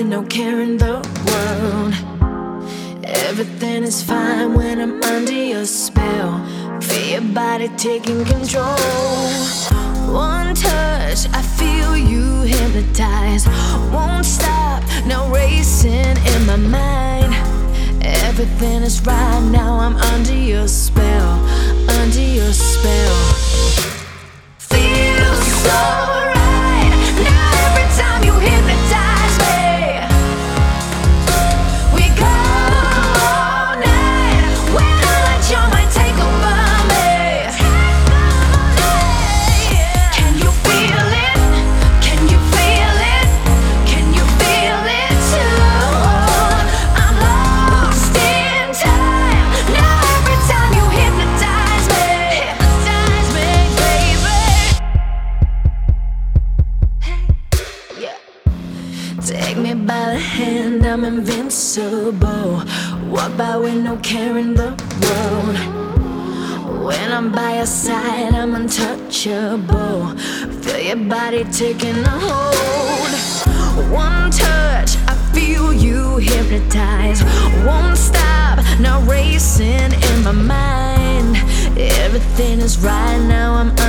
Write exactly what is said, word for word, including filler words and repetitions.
with no care in the world. Everything is fine when I'm under your spell. Feel your body taking control. One touch, I feel you hypnotize. Won't stop, no racing in my mind. Everything is right now, I'm under your spell. Under your spell. Feels so right. Now every time you hypnotize me, we go all night. When I let your mind take over me. Can you feel it? Can you feel it? Can you feel it too? I'm lost in time. Now every time you hypnotize me, hypnotize me, baby. Hey, yeah. Take me by the hand, I'm invincible. Walk by with no care in the world. When I'm by your side, I'm untouchable. Feel your body taking a hold. One touch, I feel you hypnotize. Won't stop, now racing in my mind. Everything is right now, I'm